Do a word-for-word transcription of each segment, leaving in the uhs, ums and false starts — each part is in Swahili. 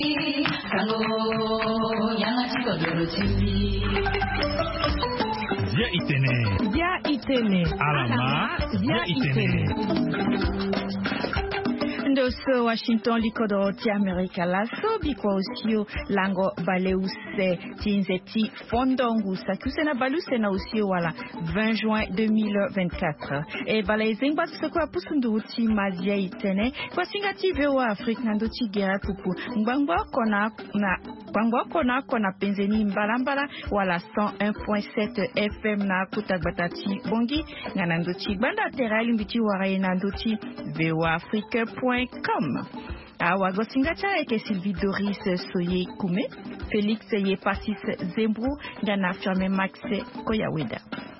Via Itene. Via Itene. Alama. Via Itene. Ndoso Washington likodo ti Amerika laso biko usio lango baleuse tinzeti fondongu sakuse na baluse na usio wala vingt juin deux mille vingt-quatre. E balezeng baso kwa pusundu ti Via Itene kwa singati vewa Afrika nando ti gera kupu mbangwa kona na mbangwa kona kona penzeni mbalambala wala cent un point sept F M na kutagbatati bongi nganando ti banda terali mbiti wara nando ti vewa Afrika point com. Awa gosingacha eke Sylvie Doris Soye Kume, Félix Yepasis Zembru, Gana Firme Max Koyaweda.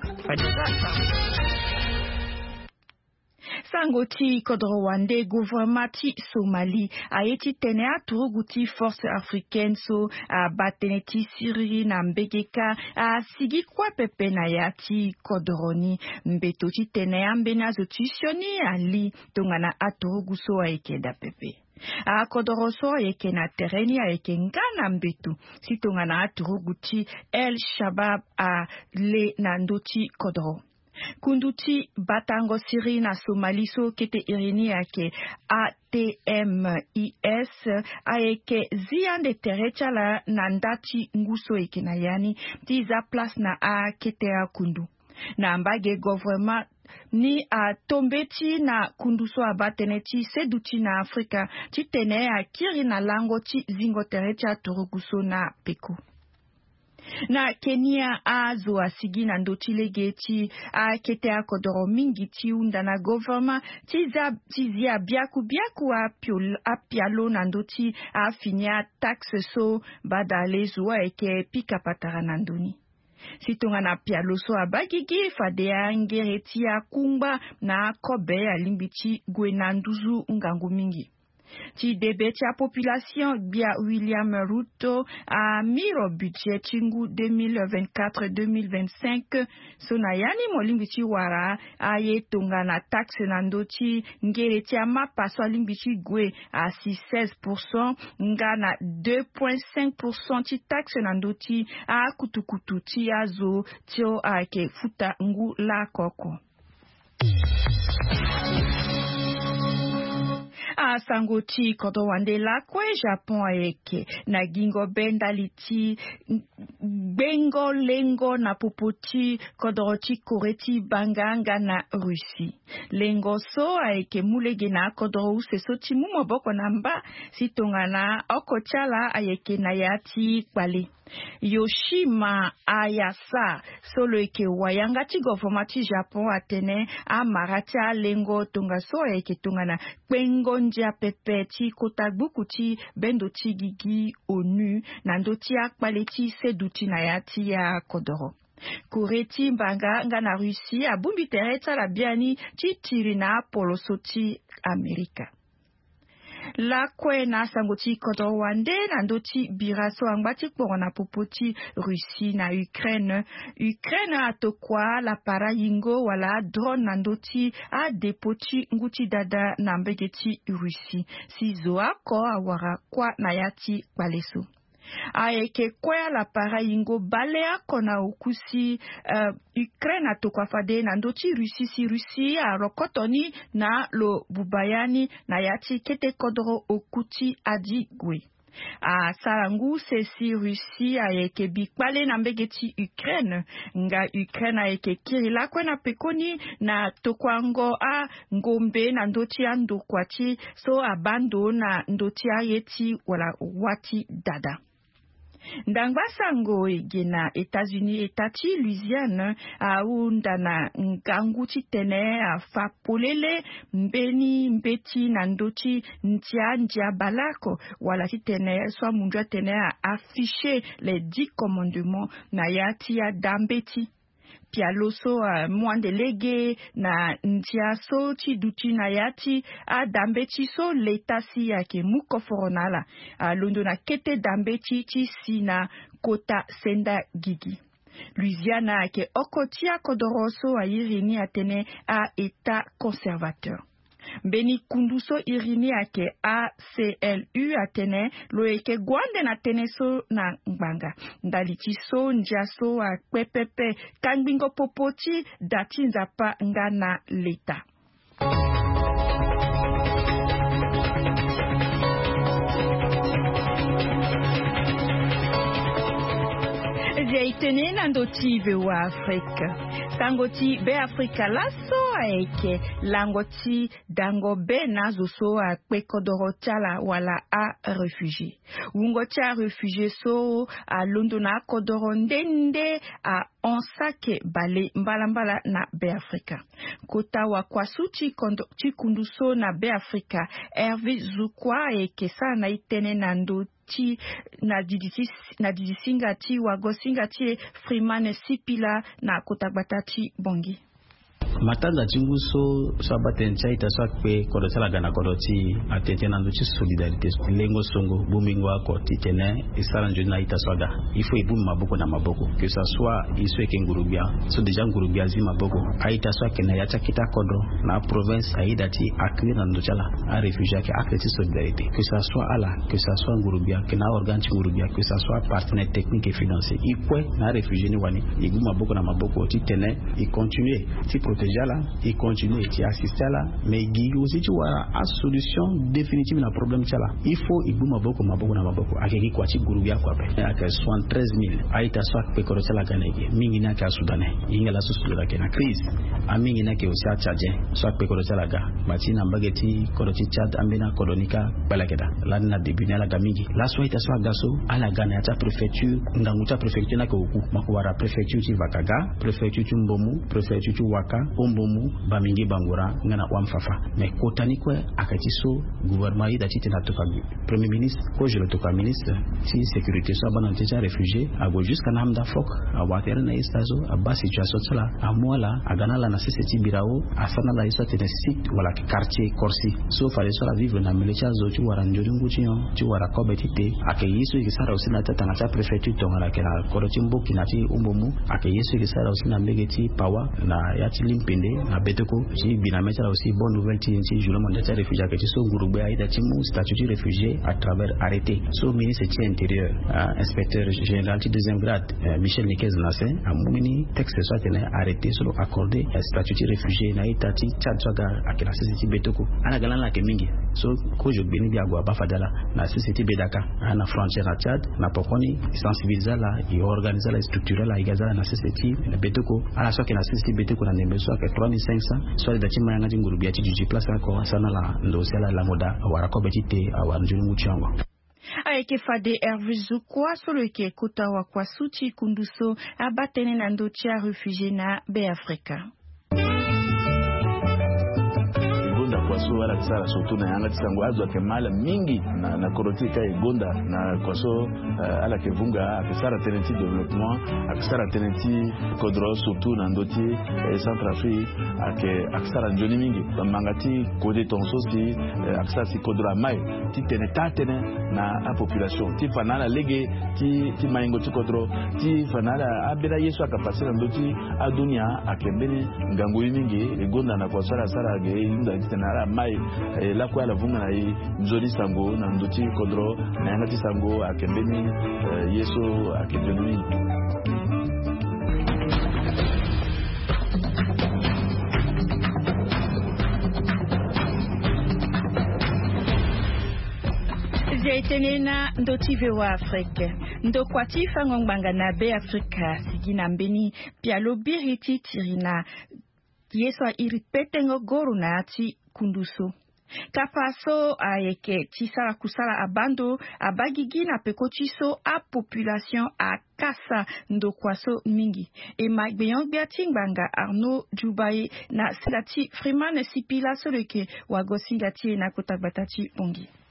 Sangoti Kodrowande gouvernementi Somali a eti tene a turuguti force africaine so a bateneti Syrie na mbegeka a sigi kwa pepe na yati Kodroni mbetoti tene a mbena zotisioni ali tongana a turuguso a eke da pepe. A Kodoroso eke na tereni a eke ngana mbetu si tongana a turuguti El Shabab a le nandoti Kodro. Kunduti batango siri na Somaliso kete irini yake A T M I S aeke ziande terecha la nandati nguso eke na yani tiza place na a kete a kundu. Na ambage government ni a tombeti na kunduso abateneti seduti na Afrika ti tene a kiri na lango ti zingo terecha turuguso na peku. Na Kenya azo asigi na ndotile ti a kete a kodoro mingi ti unda na government tiza tizia biaku biaku a piolo a pialo na ndoti a finia taxe so badale zuwa eke pika patara na ndoni. Sitonga na pialo so abagigi fadea ngereti a kumba na kobe a limbiti gwe na nduzu ngangu mingi. Ti debeti a population bia William Ruto a miro budget chingu deux mille vingt-quatre deux mille vingt-cinq sonayani molimbiti wara a ye tonga na taxe na ndoti ngereti a mapaso limbiti gwe a seize pour cent nga na deux virgule cinq pour cent ti taxe na ndoti a kutukutu ti azo tio a ke futa ngu la koko. A sangoti kodo wande la kwe Japon eke na gingo bendaliti bengo lengo na popoti kodoroti koreti banganga na Russie. Lengo so aeke mulege na kodoro se soti mumo boko namba sitongana okochala aeke na yati kwale. Yoshima Ayasa solo eke wayanga ti government Japon atene a marati a lengo tonga so eke tongana kwengo njia pepe ti kotagbuku ti bendo ti gigi onu nando ti akpale ti seduti na yati ya kodoro. Kureti mbanga nga na Russie abumbi tereta la biani ti tiri na poloso ti Amerika. La kwe na sangoti kodo wande na ndoti biraso angbati korona popoti Russie na Ukraine. Ukraine atokwa la para yingo wala drone na ndoti a depoti nguti dada na mbegeti Russie. Si zoa ko awara kwa na yati kwaleso. Aeke kwa la para yingo balea kona ukusi uh, Ukraine atokwa fade na ndoti Russie si Russie a rokotoni na lo bubayani na yati kete kodoro okuti adi gwe. A sarangu se si Russie aeke bikpale na mbegeti Ukraine nga Ukraine aeke kirila kwa na pekoni na tokwango a ngombe na ndoti a ndokwati so abando na ndoti a yeti wala wati dada. Ndangba sango egena États-Unis etati Louisiane a unda na ngangu ti tene a fa polele mbeni mbeti na ndoti ntia ndia balako wala ti tene so munjwa tene a affiché les dix commandements na yati ya dambeti. Pialoso uh, mwandelege na ntia so ti duti na yati a dambeti so letasi yake muko foronala a londo na kete dambeti ti sina kota senda gigi. Louisiana ke okotia kodoroso a yirini atene a état conservateur. Beni kunduso irini ake A C L U atene lo eke gwande na tene so na ngbanga. Ndaliti so njaso a pepepe kangbingo popoti dati nzapa nga na leta. Jaitene nandoti vewa Afrika. Tangoti be Afrika laso aeke langoti dango be nazo so a kwekodorotala wala a réfugié. Ungocha réfugié so a Londona kodorondende a onsake bale mbalambala na be Afrika. Kota wa kwasuchi chikunduso na be Afrika Hervé Zukwa eke sana itene nando ti na didisi na didisinga ti wagosinga ti Freeman Sipila na kotagbata bongi. Matanda chinguso sabaten chaita sakpe kodotala gana kodoti atete na nduchi solidarité lengo songo bumingo akoti tene isala njuna ita swaga ifo ibumu maboko na maboko que ça soit iswe ke ngurubia so déjà ngurubia zi maboko aita swa kena yacha kita kodo na province aida ti akri na nduchala a réfugié ke akreti solidarité que ça soit ala que ça soit ngurubia ke na organ chi ngurubia que ça soit partenaire technique et financier ikwe na réfugié ni wani ibumu maboko na maboko ti tene i continuer ti protéger là et continuer et assister là mais il aussi tu vois la solution définitive na problème là il faut ibuma boko maboko na maboko akeki kwa chi groupe ya kwa pe aka soixante-treize mille aita soit pe ko la ganege mingi na ka soudanais inga la sous la na crise a mingi na ke aussi a tchadien soit pe ko la ga matina mbageti ko ti Tchad ambena kolonika balakeda la na début na la gamingi la soit ita soit gaso ala gana ya préfecture nganguta préfecture na ko ku makwara préfecture ti Vakaga préfecture ti Mbomu préfecture ti Waka Ombomu bamingi bangura ngana wamfafa mais kotani kwe akatiso gouvernement ida tite na toka premier ministre ko je le toka ministre si sécurité so bana tete réfugié ago jusqu'à namda fok a water na istazo a ba situation sala a mola a ganala na seseti birao a sana la iso tete site wala quartier Corsi so fale so la vivre na melecha zo tu wara njoringu tinyo tu wara kobetite ake yiso ikisara usina tata na préfecture tongala kena korotimbo kinati Ombomu ake yiso ikisara usina mbegeti pawa na yati limpende na beteko ci binameta aussi bonne nouvelle ti ci journée mondiale réfugié que so groupe aida ti mu statut de réfugié à travers arrêté so ministre ti intérieur uh, inspecteur général ti deuxième grade uh, Michel Nikez Nassé a mumini texte so tene arrêté sur accordé uh, statut de réfugié na ita ti Tchad soga akela société beteko ana galana ke mingi so ko je beni bi agwa ba fadala na société bedaka ana frontière na Tchad na pokoni sensibiliser la et organiser la structurer la igaza na société beteko ana so ke na société beteko na nembe so trois mille cinq cents soit da chima yanga ngurubia ci juji place ko sana la ndo sela la moda wara ko betite awanjuni muchango aeke fade Hervé Zukwa solo ke kota wa kwa suchi kunduso abatene na ndo tia réfugié na be Afrika kwaso wala tsara surtout na yanga tsango azo ke mala mingi na na korotika egonda na kwaso uh, ala ke vunga akisara tenenti développement akisara tenenti kodro surtout na ndoti eh, Centrafrique ake akisara njoni mingi mangati kode tonso si eh, akisara si kodro mai ti tene tatene na a population ti fanala lege ti ti maingo ti kodro ti fanala abira yesu akapasira ndoti a dunia akembeni ngango mingi egonda na kwasara sara ge inda na mai eh, la kwa la vunga na i nzoli sango na ndoti kodro na yanga sango akembeni eh, yeso akembeni Jaitenena ndoti vewa Afrika ndo kwati fangongbanga na be Afrika sigina mbeni pialo biriti tirina yeso iripetengo goru na ati kunduso kapaso ayeke tisala kusala abando abagigi na pekotiso a population a kasa ndo kwaso mingi e magbeyon biatingbanga Arnaud Djoubaye na silati Freeman Sipila soleke wagosingati na kotabatati bongi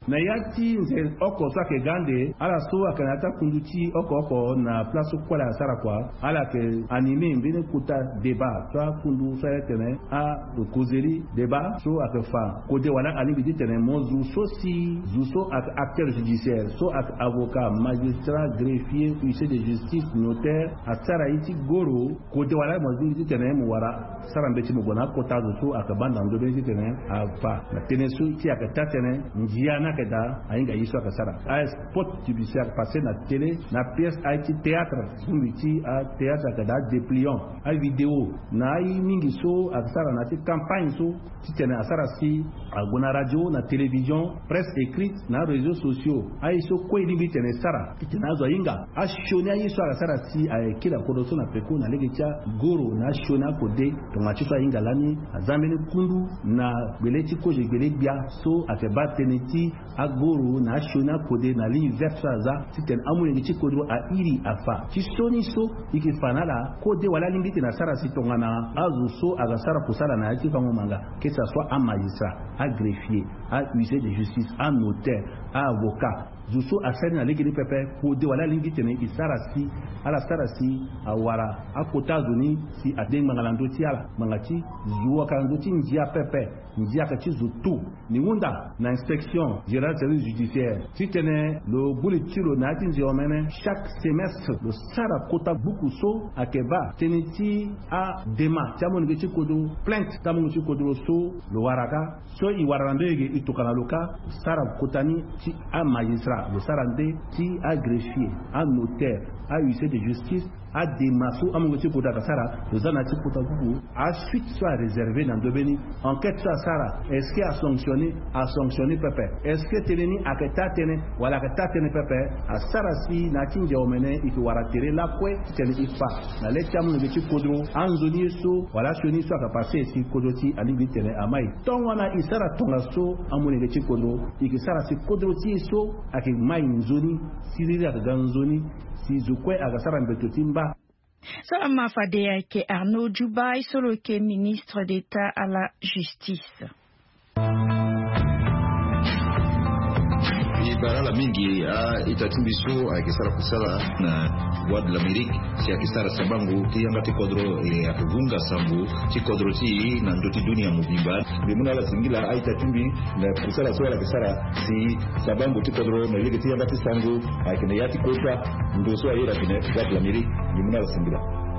na yati nze oko so ke gande ala so akanata kunduti oko oko na place ko la sara kwa ala ke anime mbine kuta débat so kundu so tene a causerie débat so akafa côté wala ali bi tene mozu so si zuso ak acteur judiciaire so ak avocat magistrat greffier huissier de justice notaire asara iti goro côté wala mozu bi tene mo wara sara mbeti mo bona kota so akabanda ndo bi tene afa na tene so ti akata tene njia na keda ainga yiso akasara a spot judiciaire passé na télé na pièce a iti théâtre umiti a théâtre akada dépliant a vidéo na i mingi so akasara na ti campagne so ti tene asara si agona radio na télévision presse écrite na réseaux sociaux a iso ko ilibi tene sara ti tene azo inga a shoni a yiso akasara si a kila kodoso na peko na legecha goro na shoni akode to machi so inga lani azameni kundu na beleti ko je gele bia so akeba teneti agoro na shona kode na li versa za titen amu ngi chikodro a iri afa chisoni so ikifanala kode wala limbiti na sara sitongana azu so agasara kusala na yati fango manga que ça soit un magistrat, un greffier, un huissier de justice, un notaire, un avocat Zuso asani na legiri pepe ko de wala lingi tene isarasi ala sarasi awara akota zuni si adeng mangalando ti ala mangati zuwa kalando ti njia pepe njia ka ti zutu ni wunda na inspection générale service judiciaire ti tene lo buli tiro na ti nzio mene chaque semestre lo sara kota buku so akeba tene ti a dema ti amoni ti kodo plainte ta mo ti kodo so lo waraka so i warande ge itokana loka sara kotani ti a magistrat le sarandé qui a greffier, a notaire, a huissier de justice, a des massaux, a mon petit poda sara, les anati potabuku, a suite soit réservé dans deveni enquête soit sara, est-ce qu'il a sanctionné, a sanctionné pepe, est-ce que teleni a que tatene, wala que tatene pepe, a sarasi na kinja omene, il faut waratere la kwe, tene ifa, na lecha mon petit podro, anzoni so, wala choni soit capacé ici kodoti ali bitene amai, ton wana isara tonga so, a mon petit podro, il que sarasi kodoti so, a que mai nzoni, sirira ganzoni, si zukwe agasara mbetotimba. Salama Fadea ke Arnaud Djoubaï, solo ke ministre d'État à la Justice. Barala mingi a itatimbiso a kisara kusala na wad l'Amérique si a kisara sabangu ti yanga ti kodro e a kuvunga sambu ti kodro ti na ndoti dunia mubimba bimuna la singila a itatimbi na kusala so la kisara si sabangu ti kodro na yega ti yanga ti sangu a kene yati kota ndo so a yera kene wad l'Amérique bimuna la singila.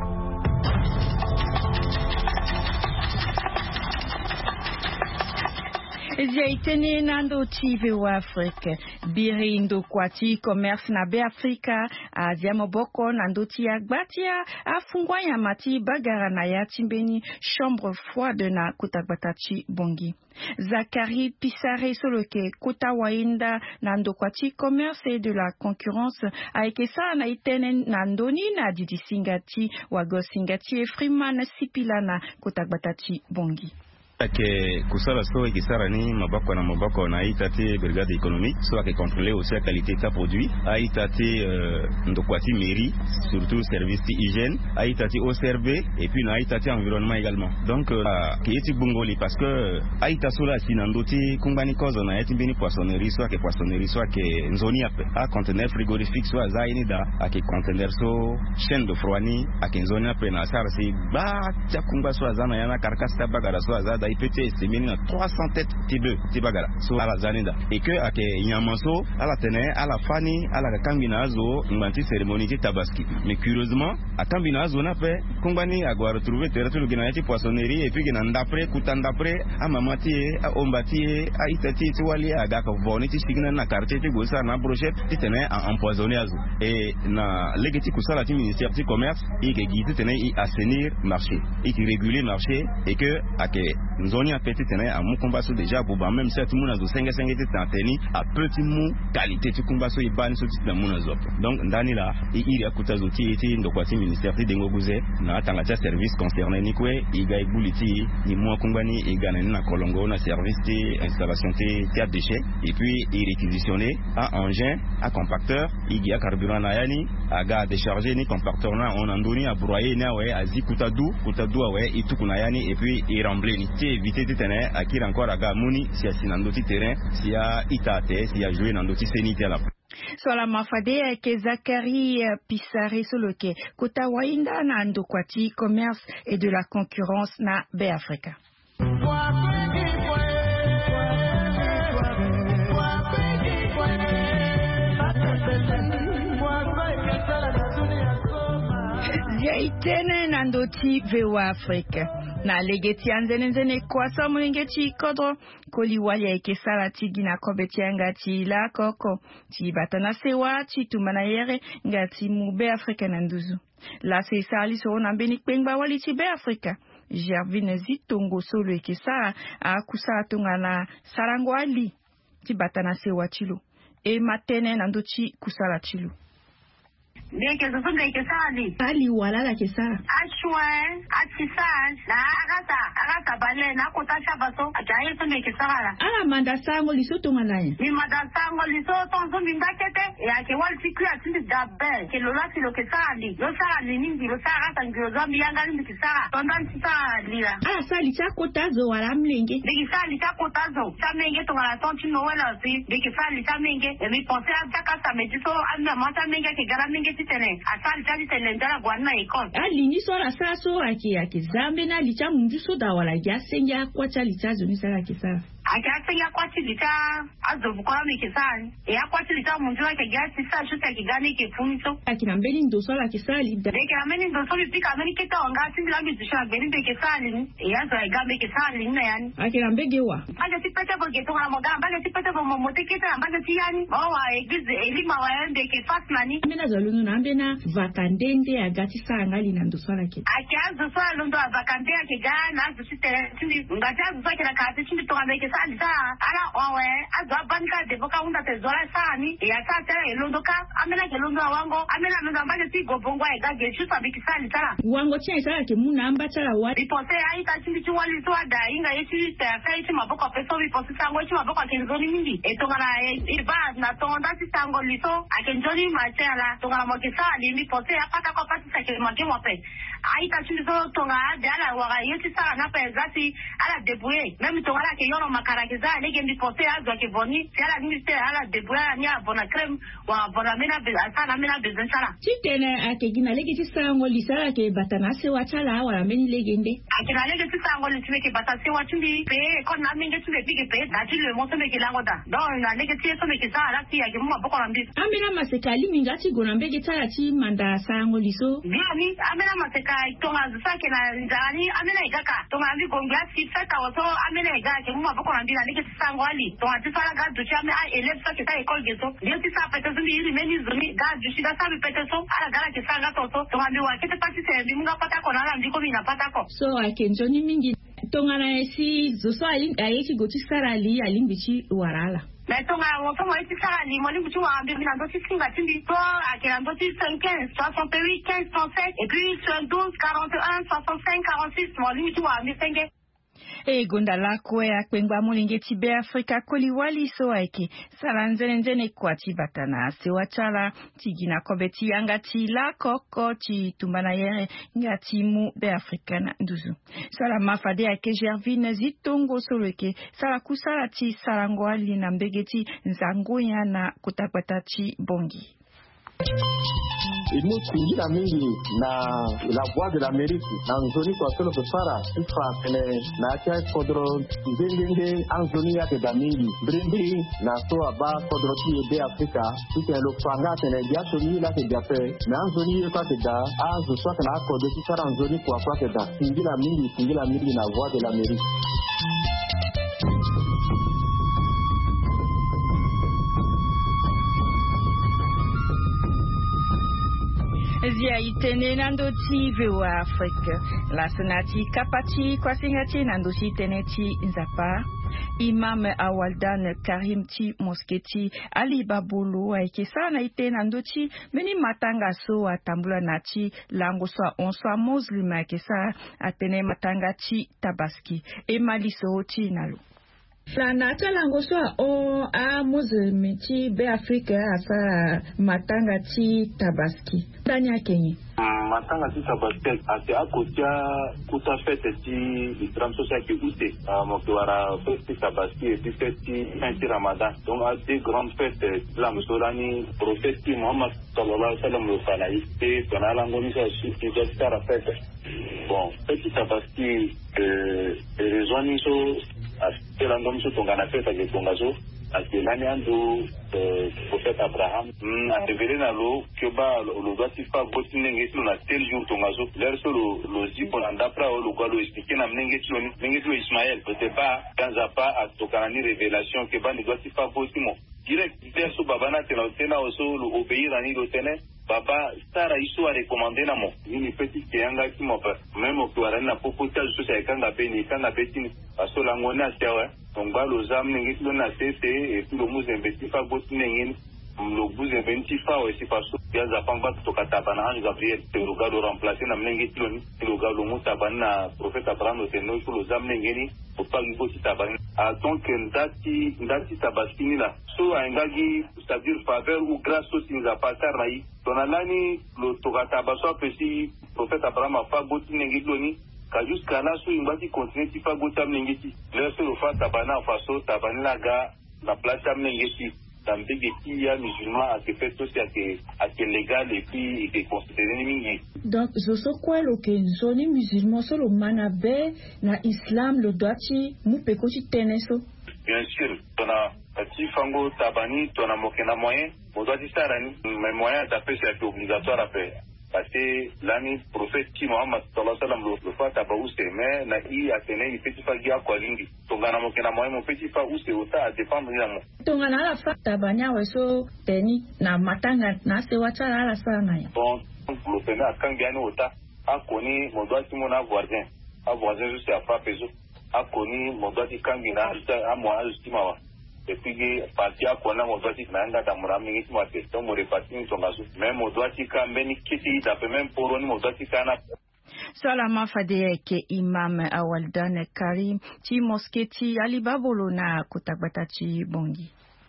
Ziaitene nando tive wa Afrique biri ndo kwati commerce na be Afrika Asia moboko nando ti agbatia afungwa ya mati bagara na ya timbeni chambre froide na kutagbatachi bongi. Zakari Pisare soloke kota wainda nando kwati commerce et de la concurrence aikesa na itene nandoni na didi singati wago singati e Freeman Sipilana kutagbatachi bongi. Que kusala so ikisara ni mabako na mabako na itati brigade économique soit que contrôler aussi la qualité de produit a itati euh, ndokwati mairie surtout service hygiène a itati O C R B et puis na itati environnement également donc euh, qui est bungoli parce que a itasola sinandoti kumbani kozo na yeti bini poissonnerie soit que poissonnerie soit que nzoni a conteneur frigorifique soit zaini da a que conteneur so chaîne de froidni a que nzoni a na sarsi ba tia kumba soit zana yana carcasse tabagara soit zada il peut estimer à trois cents têtes tibeux tibagara so ala zanida et que ake nyamanso ala tene ala fani ala kambinazo nganti cérémonie ti tabaski mais curieusement a kambinazo na pe kumbani agwa retrouver territoire ginati poissonnerie et puis gina ndapre kutandapre a mamati a ombati a itati ti wali aga ko voni ti signa na quartier ti gosa na brochette ti tene a empoisonné azo et na legeti kusala ti ministère du commerce et que guide tene i assainir marché et qui réguler marché et que ake nzoni a petit tene a mu kombaso déjà boba même si tout monde a cinq cinq ti tanteni a petit mu qualité ti kombaso i bani so ti na muna zop donc ndani la i iri akuta inti ti ndokwati ministère ti dengo guze na tanga cha service concerné ni kwe iga ibuliti ni mwa kumbani iga na kolongo na service ti installation ti ti déchets et puis il réquisitionné à engin à compacteur iga carburant na yani aga décharger ni compacteur na on andoni a broyer na we azikuta du kutadu we itukuna yani et puis il rembler ni ti éviter ti tene akira encore aga muni si asinando ti terrain si a itate si a jouer nando ti senite la Swala mafade ke Zakari Pisare Soloke kota wainda na ndokwati commerce et de la concurrence na Be Africa. Yaitene na ndoti Vewa Africa. Na legeti anzene nzene kwa sa mulingeti kodro koli wali eke sala tigi na kobeti ngati la koko ti batana sewa ti tumana yere ngati mu Be Africa na nduzu la se sali so na beni kwengba wali ti Be Africa Gervine Zitongo solo eke sala a kusa tunga na sarangwali ti batana sewa chilo e matene na ndochi kusala chilo Deke zunga ikesali. Ali walala kesara. Ashwe, atisaj, na agata, agata bale na kotasha baso, ajaye zunga ikesara. Ala mandasango lisoto manaya. Ni mandasango lisoto zunga indakete, ya ke wal siku ya tindi dabe, ke lola silo kesali. Lo sara liningi, lo sara gata ngiro zambi yanga lindi kesara. Tondan sisa lira. Ala sali cha kotazo wala mlenge. Deke sali cha kotazo, cha menge tonga la tonchi noela si. Deke sali cha menge, e mi pense a chaka sa mejiso, ame mata menge ke gara menge tene asali tali tele ndala gwana ikon ali ni so la saso aki aki zambe na licha mundu so da wala ya senja kwa chali chazo ni sala kisa akati ya kwati lita azobu kwa mikisani ya kwati lita mundu wake gasi sa shuta kigani ke funso akina mbeli ndo so la kisali da deke ameni ndo so bipika ameni keta wangati bila bizisha beni beke sali ya zo igambe ke sali na yani akina mbege wa anga tipete bo geto na mogamba anga tipete bo momote keta anga tiani bawa egize elima waende ke fasmani mena zalunu na mbena vakandende agati sanga lina ndo so la ke akiazo so alondo vakande akigana azo sitere tindi ngati azo so kila kati tindi to ambeke salisa ala wawe azo banka de boka unda tezora sani ya tata elondo ka amena ke londo wango amena londo ambaje si gobongwa ega geshu sabiki salisa wango chia isala ke muna amba chala wa ripose aita tindi chwali so ada inga yechi ta kai chi maboko peso ripose sango chi maboko kenzoni mingi etongana iba na tonda si sango liso akenjoni machala tongana mokesali mi pose apata ko pati sake make mope aita tindi so tonga dala waga yechi sa na pezati ala deboué même tongala ke yono makarakiza lege ndi pose azo ke boni ala ni te ala deboué nya bona crème wa bona mena be asana mena be zenchara titene akegina lege tisango lisala ke batana se wachala wala meni legende akina lege tisango lisime ke batase wachindi pe kon na minge tule pige pe na tule moto me ke langoda don na lege tieso me ke sala ti ya ke mwa boko rambi amena masekali mingati gona mbege tala ti manda sango liso biani amena maseka tonga zake na ndani amena igaka tonga ambi gongya si feta wato amena igaka mwa boko rambi na lege tisango ali tonga tisala ga ducha me a elef sa ke ta ekol geso dio ti sa pete zumi iri meni zumi ga dushi ga sa pete so ala gara ke sanga toto tonga mbi wa kete pati se mbi munga pata ko na la mbi ko mina pata ko so akenjoni mingi tonga na esi zoso ali ayeki goti sarali alimbichi warala na tonga woto mo eti sarali mo limbichi wa mbi mina ndo ti singa tindi to akira ndo ti quinze soixante-huit quinze trente-sept et puis douze quarante et un soixante-cinq quarante-six mo limbichi wa mbi senge e gonda lako ya kwengba mulingeti Be Africa koli wali so aiki sala nzene nzene kwa ti batana se wachala tigina kobeti yanga ti la koko ti tumbana yere ngati mu Be Africa na nduzu sala mafade ya ke Gervine Zitongo soloke sala kusala ti sarangwali na mbegeti nzangoya na kutakwata ti bongi Ini tingila mingi na la voix de l'Amérique na nzoni kwa solo kusara ifa pene na acha kodro ndenge anzoni yake da mingi brindi na so aba kodro ti Be Africa ite lo panga tene ya so ni la ke jape na anzoni yo kwa ke da azu so kana kodro ti sara anzoni kwa kwa ke da tingila mingi tingila mingi na voix de l'Amérique. Zia itene nando ti Vewa Africa la sanati kapati kwa singati nando si teneti nzapa Imam Awaldan Karim Ti Mosketi Ali Babulu aikesa na ite na ndochi meni matanga so atambula na chi lango so onso muslim aikesa atene matanga chi tabaski e maliso chi nalu la nata lango so o a muslim chi be Afrika asa matanga chi tabaski danya kenyi matanga ti tabaski ate akotia kuta fete ti Islam social ki ute mokiwara fete tabaski et fete ti Ramadan donc a des grandes fêtes Islam solani prophète Muhammad sallallahu alaihi wasallam le falaï et tonala ngoni sa ti jastara fete bon fete tabaski euh rezoni so a la ngoni so tongana fete ke tongazo Akelani ando prophète Abraham a révélé na lo que ba lo doit pas boti nengeti na tel jour tongazo l'air sur le zipo na ndapra o lo kwa lo expliquer na nengeti lo nengeti lo Ismaël peut-être pas dans a pas à tokanani révélation que ba ne doit pas boti mo direct l'air sur babana tena tena oso lo obéir ani lo tene baba Sara iso a recommandé na mo ni petit kianga ki mo même o kwa na popota so sa kanga be ni kanga betini aso la ngona sewa donc ba lo zam nengeti lo na tete et tout le monde investi pas boti nengeni lo buze venti fa o si paso ya za panga to kataba na Gabriel te lo galo remplacer na nengeti lo ni lo galo mutabana na prophète Abraham te no lo zam nengeni o pagi boti tabani a donc ndati ndati tabaskini la so angagi c'est-à-dire faveur ou grâce au sinza pasar rai tonalani lo to kataba so pesi prophète Abraham fa boti nengeti lo ni ka jusqu'à là so imbati continuer ti fa boti am nengeti le so lo fa tabana faso tabani la ga la place am nengeti dans des pays musulmans à ce fait aussi à que à que légal et puis et que considéré mingi donc je sais quoi le que zone musulman so le manabe na islam le doiti mu peko ti teneso bien sûr tona ati fango tabani tona mokena moyen mo doiti sarani mais moyen d'après c'est obligatoire à faire parce que l'ami prophète qui Muhammad sallallahu alaihi wasallam le fait tabaou c'est mais na i atene il petit fa gia kwa lingi tongana mokena moyen mon petit fa ou c'est ota à dépendre de moi tongana la fa tabanya weso teni na matanga na se wacha la sana ya bon le pena kangiani ota akoni mo doit ti mona voisin a voisin juste à fa peso akoni mo doit ti kangina a mo astimawa et puis parti à quoi on doit dire nanga damura mingi moi c'est donc mo repartir son gazo même on doit dire quand même kiti da même pour on mo doit dire kana Salama Fadeke Imam Awaldan Karim Ti Mosketi Ali Babolo na kutabatachi bongi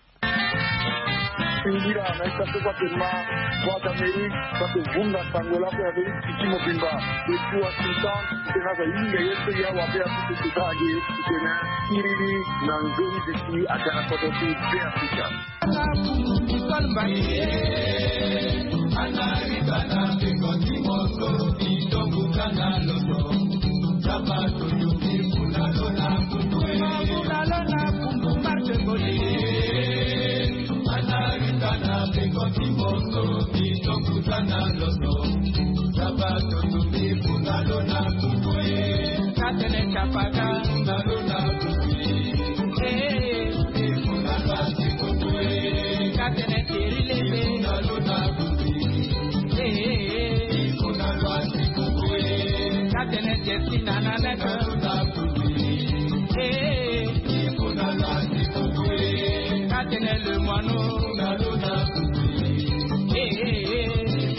Ingira na ikaso kwa tema kwa Amerika kwa kuvunga tangola kwa Amerika kichimo pimba yetu wa sultan tena za inga yetu ya wapea kututaje tena kirili na ngoni ziki atana kwa dosi pia kisha Anaribana pekoti moto itongukana loto Sabato yuki kunalona kutwe Kunalona kumbu marche boli Anaribana pekoti moto itongukana loto Sabato yuki kunalona kutwe Katene chapaga kunalona kutwe Eh, kunalona kutwe Katene kirilebe kunalona kutwe Katene jesi nana neka Eh, Katene le moineau Eh,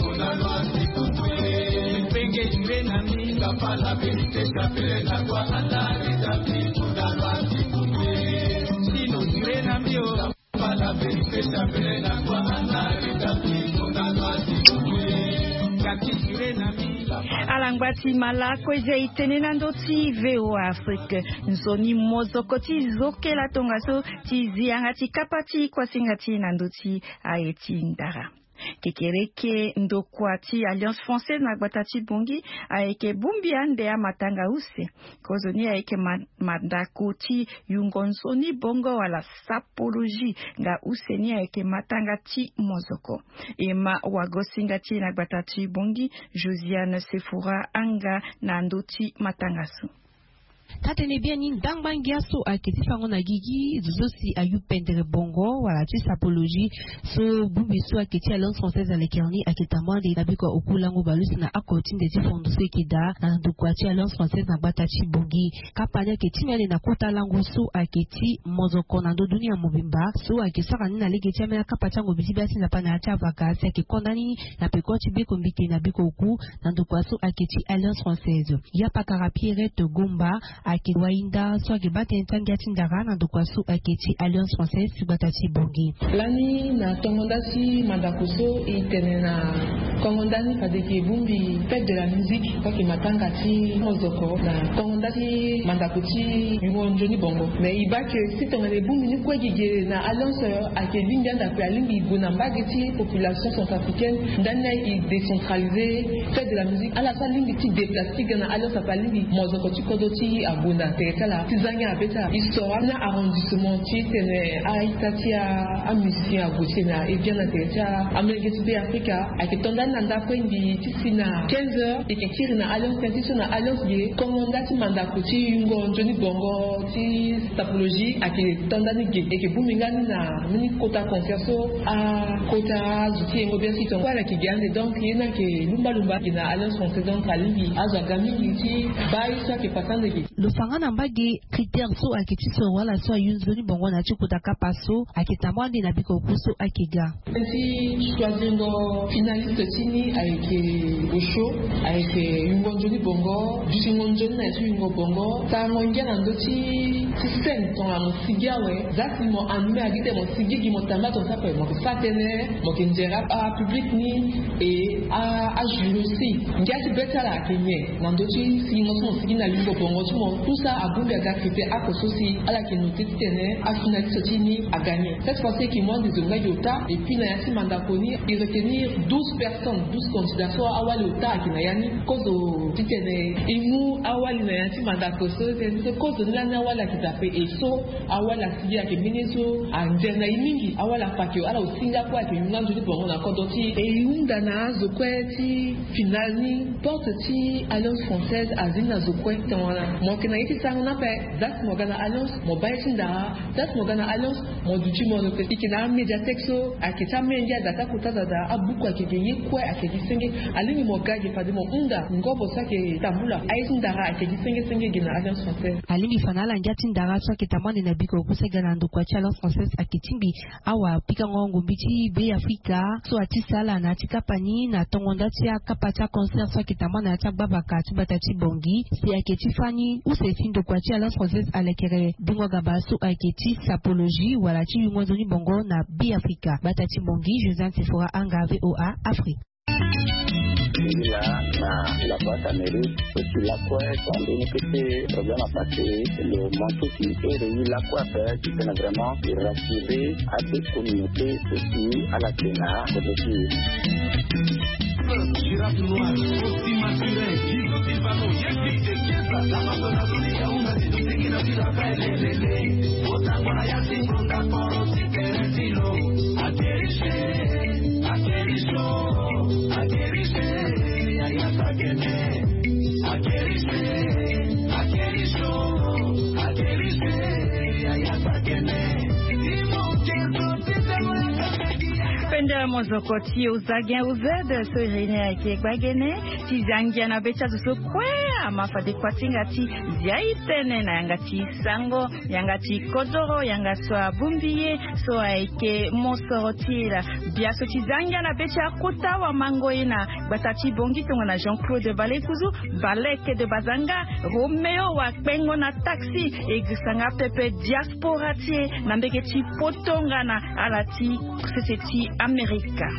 Penge jure nami Kapa la vérité Kapele na kwa andari Tapi kunalwa sikukwe Sino jure nami o Kapa la vérité Kapele na kwa andari Tapi kunalwa sikukwe Kati jure nami Alangwati malako ite ndoti V O Afrique nzoni mozoko ti zoke la tongaso ti zianga ti kapati kwa singati nandoti aeti ndara kekereke ndokwati Alliance Française na gbatati bongi aeke bumbia nde matanga use kozoni aeke mandako ti yungonzoni bongo wala sapologie nga useni aeke matanga ti mozoko ema wagosinga ti na gbatati bongi Josiane Sephora anga na ndoti matangasu Tatene bien ni dangbangia so akiti fango na gigi zosi ayu pendere bongo wala tu sapologie so bubi so akiti alliance française alekerni akitamande nabiko okulango balus na akotinde ti fondo so ekida na ndukwati alliance française na batachi bongi kapanya keti mele na kota lango so akiti mozoko na dunia mobimba so akisaka ni na legeti amena kapacha ngo bisibasi na pana acha vacances akikondani na pekoti biko mbiki na biko oku na ndukwaso akiti alliance française ya pakara Pierrette Gomba akiwainda so akibate ntangi atindara na ndukwaso akiti alliance française subatati bongi lani na tongondasi mandakoso itene na kongondani kadeki bumbi fête de la musique kwa kimatanga ti mozoko na tongondasi mandakuti yungonjoni bongo mais ibake si tongone bumbi ni kwa gige na alliance akelinga nda kwa lingi guna mbageti population centrafricaine ndana i décentralisé fête de la musique ala sa lingi ti déplacer na alliance pa lingi mozoko ti kodoti abunda tekala tizanya abeta histoire na arrondissement ti tene aitatia amisi abuti na et bien na techa amengeti be Afrika akitonda na ndakwendi ti sina quinze heures ikikiri na alliance ti na alliance ye komondati mandakuti yungo njoni bongo ti sapologie akitonda ni ge ekibumingani na mini kota concerto a kota zuti ngo bien siton kwa ki gande donc yena ke lumba lumba na alliance française donc alingi aza gamini ti bai sa ke patande ge le fangana mbage critère so akiti so wala so yunzoni bongo na chikuta kapaso akitamwandi na biko kuso akiga si choisir finaliste tini avec Osho avec yungo njoni bongo jusi ngonjoni na su yungo bongo ta ngonja na ndoti système ton la musigawe zati mo anime agite mo sigigi mo tamato ça peut mo fatene mo kinjera a public ni et a a jurosi ngati betala kenye na ndoti si mo so sigina yungo bongo tumo tout ça a boule ga créé a kososi ala ki noté tene a finaliste tini a gagné cette fois-ci qui moins des Yota et puis na yasi mandakoni il retenir douze personnes douze candidats so awali ota ki na yani kozo titene imu awali na yasi mandakoso c'est kozo na awala ki tape et so awala siya ke mineso andena imingi awala pakio ala usinga kwa ke yunga njudi bongo na kodoti e yunda na zokweti finali porte ti alliance française azina zokweti wana mo ke na yiti sangona pe das mo gana alliance mo baitinda das mo gana alliance mo duchi mo no pe kina mediatek so akita menja data kutaza da abuku akegenye kwa akejisenge alimi mo gaje fadi mo unda ngobo sake tambula aitinda akejisenge senge gina alliance française alimi fanala ngati ndara so kitamani na biko kusegana ndo kwa alliance française akitimbi awa pika ngongo mbiti be Afrika so atisala na tikapani na tongonda tia kapata concert so kitamani ata babaka tubatati bongi si aketifani usefindo kwa alliance française alekere bingo gabaso aketi sapologie wala ti yungozoni bongo na B Africa batati bongi Joseph Sifora anga V O A Afrique là na la boîte amérique aussi la quoi quand on était problème à passer le manteau qui est réuni la quoi faire qui peut vraiment rassurer à des communautés aussi à la Kenya aussi Girafe noir, aussi maturé, Gigo Silvano, Yeki de Kiesa, la Amazonazonia, una de tus tequilas y la Pelelele, Bota Guayasi, Bronda Poro, Siqueretilo, Akerishe, Akerisho, Akerishe, Ayatakene, Akerishe, Akerisho, Akerishe, Ayatakene, Imo Kiesa, Titemo, Penda mozoko ti uzagya uzede so irene ake gbagene ti zangya na becha so kwe amafa de kwatinga ti ziaitene na yanga ti sango yanga ti kodoro yanga so abumbiye so ake mosoro ti la biaso ti zangya na becha kuta wa mango ina batati bongi tongo na Jean-Claude Balekuzu Baleke de Bazanga Romeo wa pengo na taxi exisanga pepe diaspora ti na mbeke ti potonga na alati seseti America.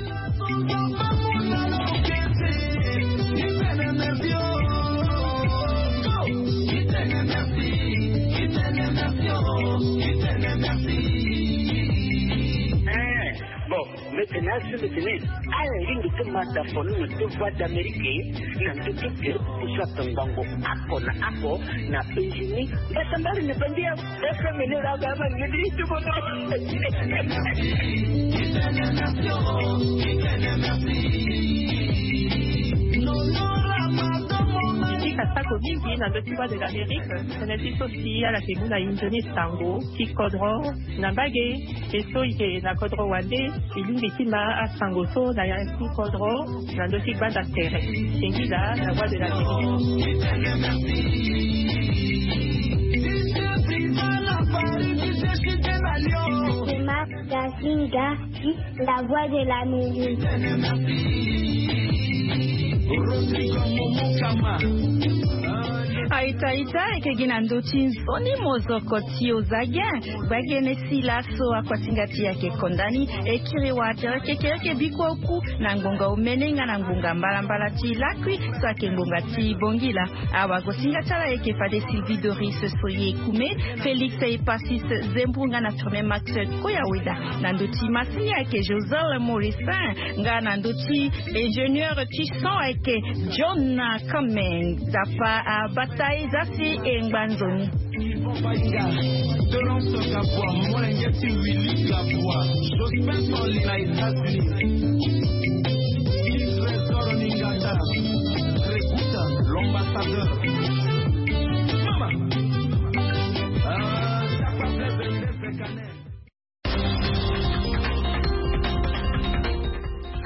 Bon, maintenant, je me tenais à la ligne de téléphone, de voix d'Amérique, dans tout ce que vous soit un bango, ako na ako, na pensioni, et ça m'a dit, ben bien, est-ce que mener la gamme, je dis tout le sako mingi na ndoti voix de l'Amérique teneti so si ala ke muna injoni sango ti kodro na mbage e so ike na kodro wande ilingi ti ma a sango so na ya ti kodro na ndoti gbanda tere tengila na voix de l'Amérique. C'est Marc Gazinga, la voix de l'Amérique. Aita ita ekegina ndoti nzoni mozoko tio zagen bagene silaso akwasingati yake kondani ekiri watere kekereke bikoku na ngonga umenenga na ngonga mbalambala ti lakwi sake ngonga ti bongila awa gosinga tala eke fade Sylvie Doris soye kume Félix Epasis Zembunga na Firme Max Koyaweda na ndoti masini yake Josel Morisin nga na ndoti ingénieur Tisson eke John Kamen dapa a bataille zasi engbanzoni Don't